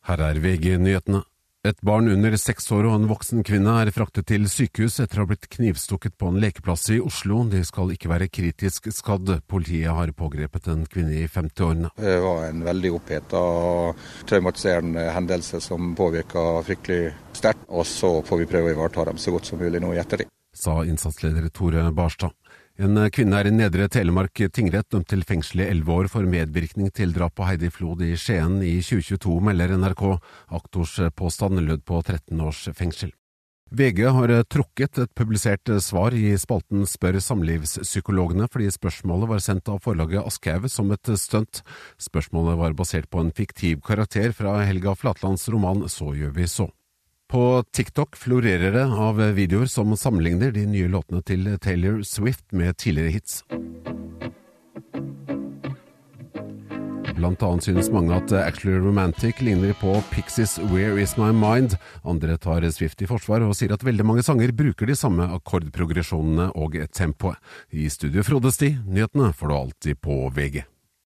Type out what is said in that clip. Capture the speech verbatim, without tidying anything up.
Her er V G-nyhetene. Et barn under seks år og en voksen kvinne er fraktet til sykehus etter å ha blitt knivstukket på en lekeplass i Oslo. De skal ikke være kritisk skadd. Politiet har pågrepet en kvinne i femti-årene. Det var en veldig opphetet og traumatiserende hendelse som påvirket fryktelig sterkt. Og så får vi prøve å ivareta dem så godt som mulig nå i ettertid, sa innsatsleder Tore Barstad. En kvinne er i Nedre Telemark tingrett dømt til fengsel i elleve år for medvirkning til drap på Heidi Flod i Skien i tjue tjueto, melder N R K. Aktors påstand lød på tretten års fengsel. V G har trukket et publisert svar i spalten Spør samlivspsykologene fordi spørsmålet var sendt av forlaget Aschehoug som et stunt. Spørsmålet var basert på en fiktiv karakter fra Helga Flatlands roman Så gjør vi så. På TikTok florerer det av videoer som sammenligner de nye låtene til Taylor Swift med tidligere hits. Blant annet synes mange at Actually Romantic ligner på Pixies Where Is My Mind. Andre tar Swift i forsvar og sier at veldig mange sanger bruker de samme akkordprogresjonene og tempoet. I studio Frode Sti, nyhetene får du alltid på V G.